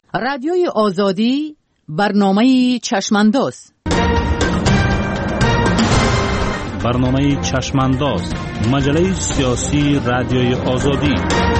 رادیوی آزادی برنامه چشمانداز. برنامه چشمانداز، مجله سیاسی رادیوی آزادی.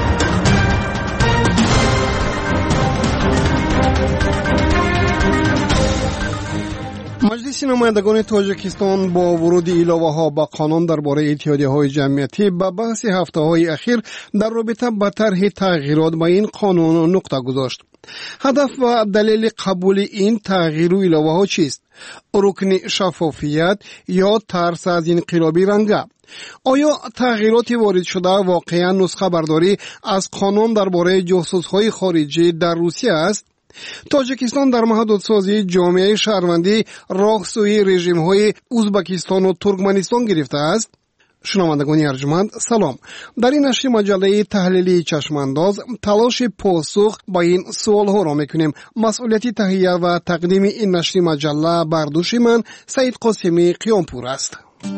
مجلس نمایندگان تاجیکستان با ورود علاوه‌ها به قانون درباره اتحادیه‌های جمعیتی به بحث هفته‌های اخیر در رابطه با طرح تغییرات به این قانون نقطه گذاشت. هدف و دلیل قبول این تغییر و علاوه‌ها چیست؟ رکن شفافیت یا ترس از انقلابی رنگه؟ آیا تغییرات وارد شده واقعا نسخه برداری از قانون درباره جاسوس‌های خارجی در روسیه است؟ تاجیکستان در محدودسازی جامعه شهروندی راه سوی رژیم‌های ازبکستان و ترکمنستان گرفته است. شنوندگان ارجمند سلام. در این نشر مجله تحلیلی چشمانداز تلاش پاسخ با این سوال‌ها را می‌کنیم. مسئولیت تهیه و تقدیم این نشر مجله بر دوش من سعید قاسمی قیامپور است.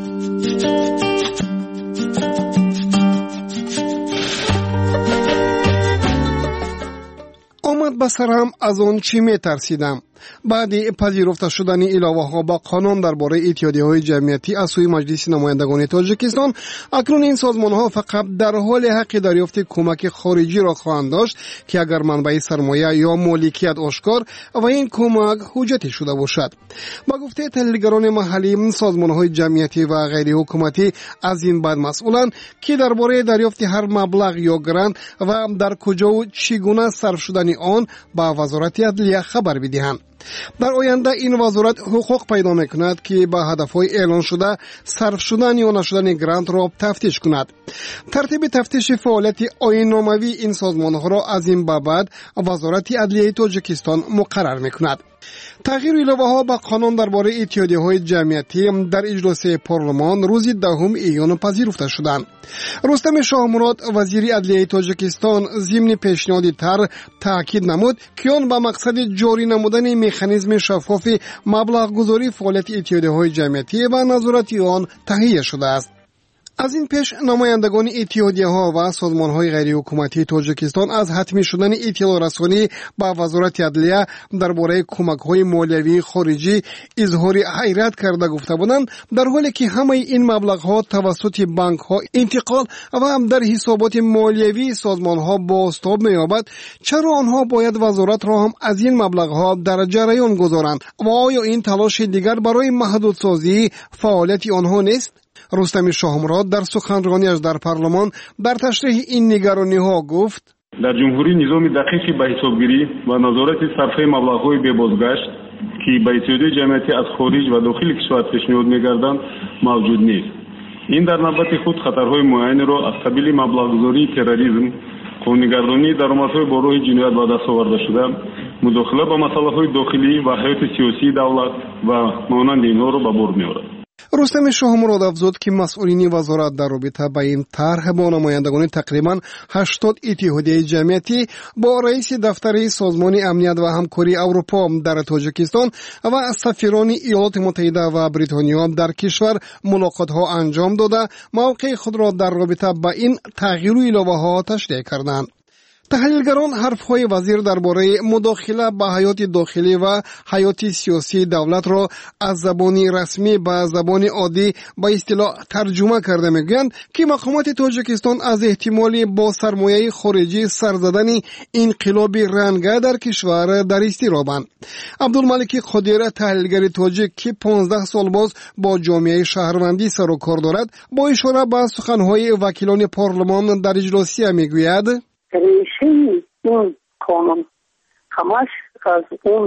آمد به سرم از آن چی می ترسیدم. بعد پذیرفته شدن علاوه‌ها با قانون درباره اتحادیه‌های جمعیتی از سوی مجلس نمایندگان تاجیکستان، اکنون این سازمان‌ها فقط در حال حق دریافت کمک خارجی را خواهند داشت که اگر منبع سرمایه یا مالکیت آشکار و این کمک حجتی شده باشد. با گفته تحلیلگران محلی، سازمان‌های جمعیتی و غیر حکومتی از این بعد مسئولند که درباره دریافت هر مبلغ یا گرانت و در کجا و چگونه صرف شدن آن با وزارت عدلیه خبر بدهند. در آینده این وزارت حقوق پیدا میکند که با هدفهای اعلان شده صرف شدن یا نشدن گرانت را تفتیش کند. ترتیب تفتیش فعالیت آیین‌ناموی این سازمان‌ها را از این بعد وزارت عدلیه تاجیکستان مقرر میکند. تغییر علاوه‌ها به قانون درباره اتحادیه‌های جمعیتی در اجلاس پارلمان روز 10 ایون پذیرفته شدند. رستم شاهمراد وزیر عدلیه تاجیکستان ضمن پیشنهاد طرح تاکید نمود که آن به مقصد جاری نمودن مکانیزم شفاف مبلغ گذاری فعالیت اتحادیه‌های جمعیتی و نظارت آن تهیه شده است. از این پیش نمایندگان اتحادیه‌ها و سازمان‌های غیر حکومتی تاجیکستان از حتمی شدن اطلاع رسانی به وزارت عدلیه درباره کمک‌های مالیوی خارجی اظهار حیرت کرده گفته بودند، در حالی که همه این مبلغ‌ها توسط بانک‌ها انتقال و هم در حسابات مالیوی سازمان‌ها بازتاب می‌یابد، چرا آنها باید وزارت را هم از این مبلغ‌ها در جریان گذارند و آیا این تلاش دیگر برای محدودسازی فعالیت آنها نیست؟ رستم شاهمراد در سخنرانیش در پارلمان در تشریح این نگرانی‌ها گفت: در جمهوری نظام دقیقی به حسابگیری و نظارت صرفه مبلغ‌های ببازگشت که به اتحادیه جمعیتی از خارج و داخل کشور پیشنهاد می‌گردند موجود نیست. این در نوبت خود خطرهای معینی را از قبیل مبلغ‌گذاری تروریسم، خونه‌گردانی درآمدهای با راه جنایت به دست آورده شده، مداخله به مسائل داخلی و حیات سیاسی دولت و مانند اینها را به بار می‌آورد. رستم شاهمراد افزود که مسئولین وزارت در رابطه با این طرح با نمایندگان تقریباً 80 اتحادیه جمعیتی با رئیس دفتر سازمان امنیت و همکاری اروپا در تاجیکستان و سفیران ایالات متحده و بریتانیا در کشور ملاقات‌ها انجام داده موقع خود را در رابطه با این تغییر و علاوه‌ها تشریح کردند. تحلیلگران حرفهای وزیر درباره مداخله به حیات داخلی و حیات سیاسی دولت را از زبان رسمی به زبان عادی به اصطلاح ترجمه کرده میگویند که مقامات تاجیکستان از احتمال با سرمایه خارجی سر زدن انقلاب رنگه در کشور در اضطرابند. عبدالملک قدیر تحلیلگر تاجیک که 15 سال باز با جامعه شهروندی سر و کار دارد با اشاره به سخنهای وکیلان پارلمان در اجلاسی میگوید: ریشه این قانون همش از اون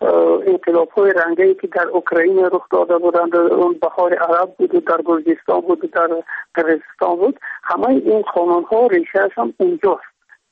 انقلاب‌های رنگی که در اوکراین رخ داده بودند، اون بهار عرب بود و در گرجستان بود و در قرقیزستان بود، همه این قانون‌ها ریشه‌اش هم اونجاست.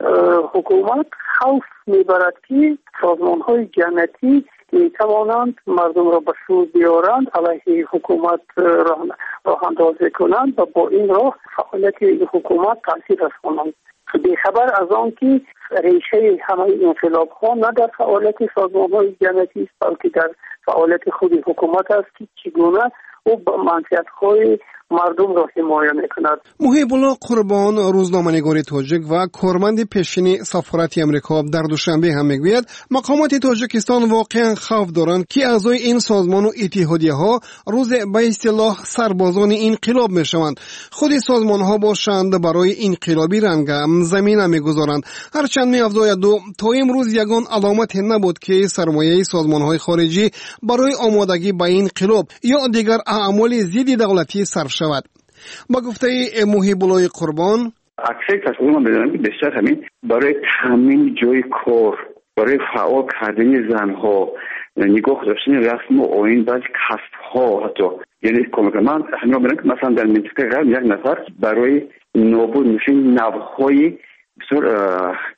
حکومت خوف میبرد که سازمان‌های جمعیتی میتوانند مردم را به سود بیارند، علیه حکومت راه اندازی کنند و با این راه فعالیت حکومت تاثیر رسانند. بیخبر از آن که ریشه همه انقلاب ها نه در فعالیت سازمان های جمعیتی است، بلکه در فعالیت خود حکومت است که چگونه او با منفعت های مردم را حمایت میکند. محیب الله قربان، روزنامه‌نگار تاجیک و کارمند پیشین سفارت امریکا در دوشنبه هم میگوید مقامات تاجیکستان واقعا خوف دارند که اعضای این سازمان و اتحادیه‌ها روز به اصطلاح سربازان انقلاب میشوند. خود سازمان‌ها باشند برای انقلابی رنگ زمینه میگذارند. هرچند می‌افزاید تا امروز یگان علامت نبود که سرمایه سازمان‌های خارجی برای آمادگی به انقلاب یا دیگر اعمال ضد دولتی صرف شود. با گفته محیب الله قربان، اکثر تصمیم‌ها می‌دونن که بیشتر همین برای تامین جای کار، برای فعال کردن زنها، نگاه داشتن رسم و آیین بعض کسب‌ها، حتی یعنی کمک من همین می‌بینم که مثلا در منطقه غرب یک نفر برای نابود میشن نوهای بسیار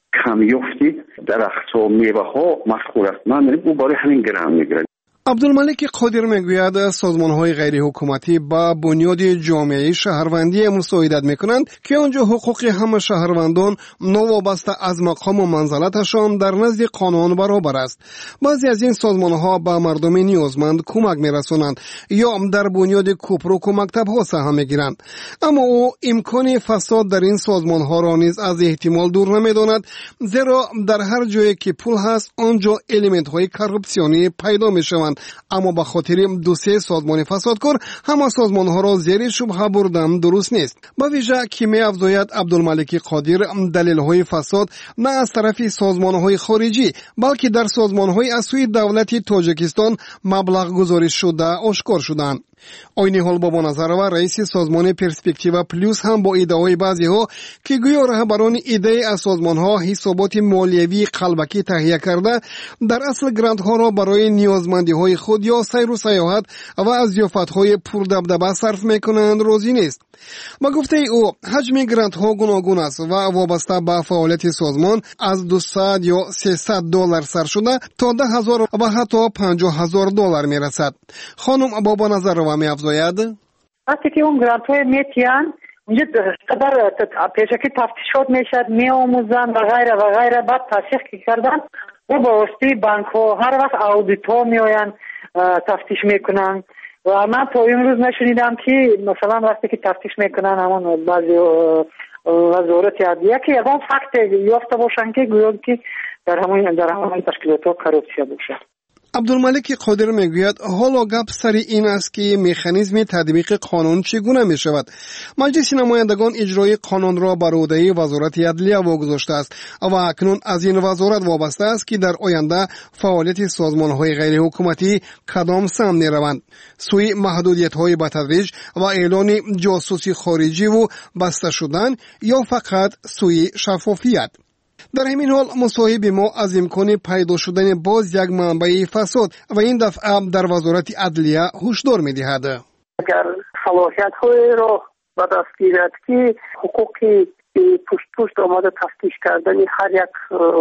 کمیافتی درخت‌ها، میوه‌ها مشغول است. من می‌بینم او برای همین گرم می‌گیرد. عبدالملک قادر میگوید سازمان‌های غیر حکومتی با بنیاد جامعه شهروندی مساعدت میکنند که آنجا حقوق همه شهروندان نوابسته از مقام و منزلتشان در نزد قانون برابر است. بعضی از این سازمان‌ها با مردم نیازمند کمک میرسانند یا در بنیاد کوپروک و مکتب‌ها سهم میگیرند. اما او امکان فساد در این سازمان‌ها را نیز از احتمال دور نمیداند، زیرا در هر جایی که پول هست آنجا الیمنت‌های کارپسیونی پیدا میشوند. اما به خاطر دو سه سازمان فسادکار همه سازمان‌ها را زیر شبهه بردن درست نیست. با ویژه که می‌افزاید عبدالملک قادر دلیل‌های فساد نه از طرف سازمان‌های خارجی بلکه در سازمان‌های از سوی دولت تاجیکستان مبلغ گزارش شده آشکار شدند. عین حال بابا نظرова رئیس سازمان پرسپکتیو پلوس هم با ایده‌های بعضی‌ها که گویا رهبران ایده از سازمان‌ها حسابات مالیوی قلبکی تهیه کرده در اصل گرانت‌ها را برای نیازمندی‌های خود یا سیر و سیاحت و از ضیافت‌های پردبدبه صرف می‌کنند راضی نیست. با گفته او حجم گرانت‌ها گوناگون است و وابسته به فعالیت سازمان از $200 یا $300 سر شده تا $10,000 و حتی $50,000 می‌رسد. خانم بابا نظرова می‌افزاید وقتی که اون گرانت‌های میتیان اونجا قدر پیشکی تفتیشات میشد، میآموزن و غیره و غیره، بعد تصدیق کردن و با واسطه بانک‌ها هر وقت آدیت‌ها میآیند تفتیش میکنن و من تا امروز نشنیدم که مثلا وقتی که تفتیش میکنن همون بعضی وزارت عدلیه که یکان فکت یافته باشن که گویا که در همون تشکیلات کاروپسیا باشه. عبدالملک قادر میگوید حالا گپ سر این است که مکانیزم تطبیق قانون چگونه می شود. مجلس نمایندگان اجرای قانون را بر عهده وزارت عدلیه واگذاشته است و اکنون از این وزارت وابسته است که در آینده فعالیت سازمان‌های غیر حکومتی کدام سمت می‌روند، سوی محدودیت‌های به تدریج و اعلان جاسوسی خارجی و بسته شدن یا فقط سوی شفافیت. در همین حال مصاحب ما از امکان پیدا شدن باز یک منبع فساد و این دفعه در وزارت عدلیه هشدار می‌دهد. اگر صلاحیت‌های را به دست گیرد که حقوقی پشت آمده تفتیش کردن هر یک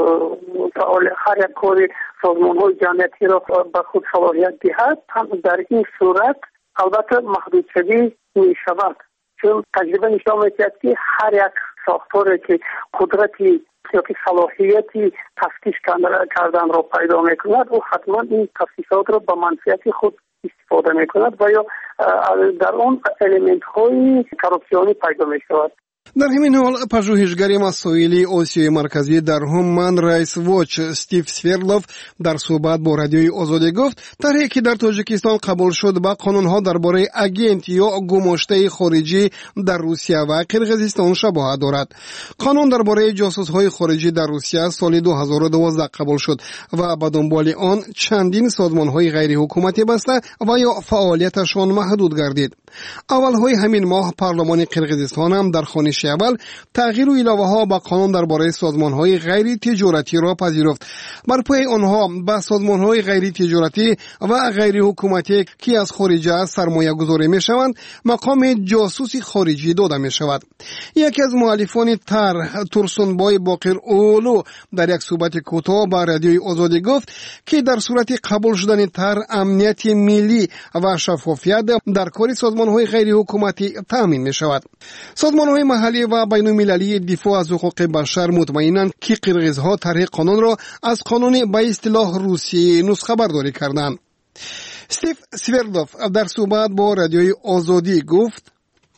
کار سازمان‌های جمعیتی را به خود صلاحیت دهد، هم در این صورت البته محدود شدی می‌شود، چون تجربه نشان می‌دهد که هر یک ساختاری که قدرتی یا که صلاحیتی تفتیش کردن را پیدا میکند او حتما این تفتیشات را به منفعت خود استفاده میکند و یا در اون الیمنت های کاروپسیونی پیدا میشود. در همین حال پژوهشگر مسائل آسیای مرکزی در هومن رایتس واچ استیو سویردلوف در صحبت با رادیوی آزادی گفت طرحی که در تاجیکستان قبول شد با قانون‌ها درباره اگنت یا گماشته خارجی در روسیه و قرقیزستان شباهت دارد. قانون درباره جاسوس‌های خارجی در روسیه سال 2012 قبول شد و به دنبال آن چندین سازمان‌های غیر حکومتی بسته و یا فعالیتشان محدود گردید. اولهای همین ماه پارلمان قرقیزستان هم در خوانش اول تغییر و علاوه‌ها به قانون درباره سازمان‌های غیر تجارتی را پذیرفت. بر پای آنها به سازمان‌های غیر تجارتی و غیر حکومتی که از خارج سرمایه گذاری می‌شوند مقام جاسوسی خارجی داده می‌شود. یکی از مؤلفان طرح ترسونبای باقر اولو در یک صحبت کوتاه با رادیوی آزادی گفت که در صورت قبول شدن طرح امنیت ملی و شفافیت در کار سازمان‌های غیر حکومتی تامین می‌شود. سازمان‌های محلی و بین‌المللی دفاع از حقوق بشر مطمئنند که قرقیزها طرح قانون را از قانون به اصطلاح روسی نسخه برداری کردند. استیو سویردلوف در صحبت با رادیوی آزادی گفت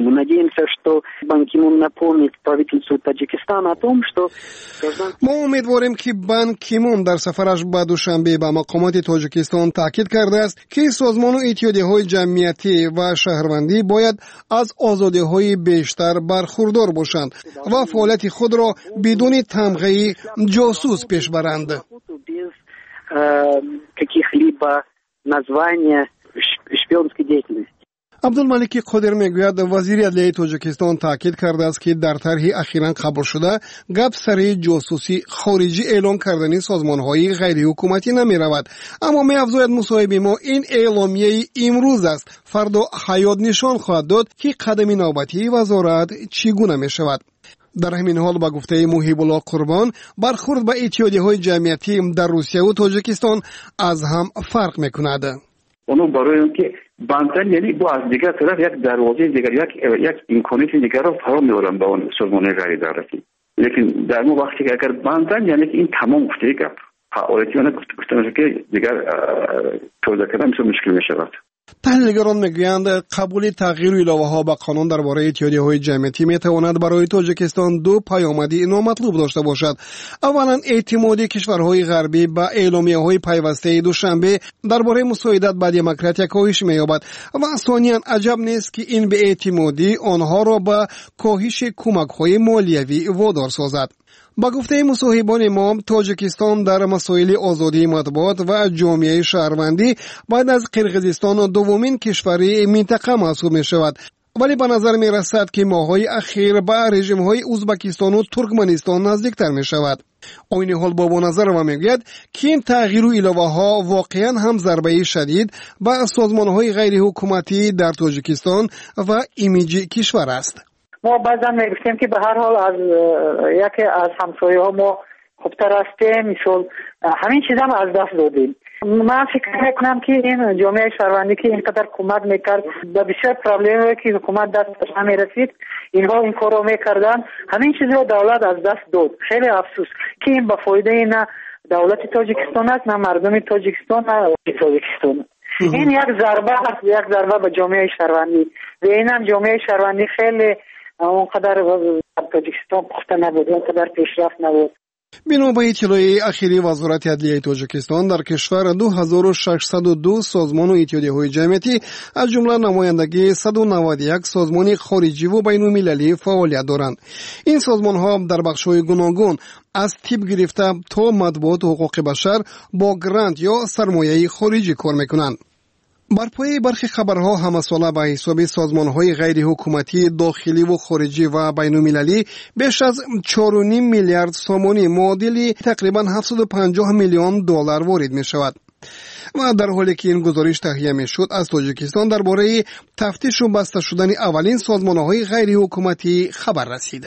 Мы надеемся, что Бан Ки Мун напомнит правительству Таджикистана о том, что ما امیدواریم که بان کی مون در سفرش به دوشنبه به مقامات تاجیکستان تاکید کرده است که سازمان و اتحادیه‌های جمعیتی و شهروندی باید از آزادی‌های بیشتر برخوردار باشند و فعالیت خود را بدون تمغه جاسوس پیش برند. каких-либо названия шпионской деятельности. عبدالملک قادر میگوید وزیر عدلیه تاجیکستان تاکید کرده است که در طرح اخیراً قبول شده گپ سر جاسوسی خارجی اعلام کردن سازمان‌های غیر حکومتی نمی رود، اما می افزاید مصاحبه ما این اعلامیه امروز است، فردا حیات نشان خواهد داد که قدم نوبتی وزارت چگونه می شود. در همین حال با گفته محیب الله قربان برخورد به اتحادیه‌های جمعیتی در روسیه و تاجیکستان از هم فرق می‌کند. اونو برای اینکه بانتن یعنی با از دیگر طرف یک دروازه دیگر یک امکانات دیگر رو فراهم می‌آورن به اون سازمان غیر دولتی. لیکن در اون وقتی که اگر بانتن یعنی که این تمام گفته گپ فعالیتی اون گفتن که دیگر توضیح کردن مشکل می‌شود. تحلیلگران میگویند قبول تغییر الهه‌ها به قانون درباره اتحادیه‌های جمعیتی میتواند برای تاجیکستان دو پیامدی نامطلوب داشته باشد. اولا اعتماد کشورهای غربی به اعلامیه‌های پیوسته دوشنبه درباره مساعدت به دموکراسی کاهش می‌یابد و ثانیاً عجب نیست که این بی‌اعتمادی آنها را به کاهش کمک‌های مالیوی وادار سازد. با گفته مصاحبان ما تاجیکستان در مسائل آزادی مطبوعات و جامعه شهروندی بعد از قرقیزستان دومین کشوری منطقه محسوب می شود، ولی به نظر می رسد که ماهای اخیر به رژیم های ازبکستان و ترکمنستان نزدیکتر می شود. این حال با نظر و می گوید که این تغییر و علاوه ها واقعا هم ضربه شدید به سازمان های غیر حکومتی در تاجیکستان و ایمیج کشور است. ما بعضا میگفتیم که به هر حال از یکی از همسایه ها ما خوبتر هستیم، مثل همین چیز هم از دست دادیم. من فکر میکنم که این جامعه شهروندی که اینقدر کمک میکرد به بسیار پرابلمی که حکومت دستش نمیرسید، اینها این کار رو میکردن، همین چیز رو دولت از دست داد. خیلی افسوس که این به فایده نه دولت تاجیکستان است، نه مردم تاجیکستان، نه تاجیکستان. این یک ضربه است، یک ضربه به جامعه شهروندی و اینم جامعه شهروندی خیلی اونقدر تاجیکستان پخته نبود، اونقدر پیشرفت نبود. بنا به اطلاع اخیری وزارت عدلیه تاجیکستان در کشور 2602 سازمان و اتحادیه‌های جمعیتی از جمله نمایندگی 191 سازمان خارجی و بین‌المللی فعالیت دارند. این سازمان‌ها در بخش‌های گوناگون از تیپ گرفته تا مطبوعات حقوق بشر با گرانت یا سرمایه خارجی کار می‌کنند. بر پای برخی خبرها همساله به حساب سازمان‌های غیر حکومتی داخلی و خارجی و بین‌المللی بیش از 4.5 میلیارد سومانی معادل تقریباً 750 میلیون دلار وارد می‌شود. و در حالی که این گزارش تهیه می‌شد از تاجیکستان درباره تفتیش و بسته شدن اولین سازمان‌های غیر حکومتی خبر رسیده.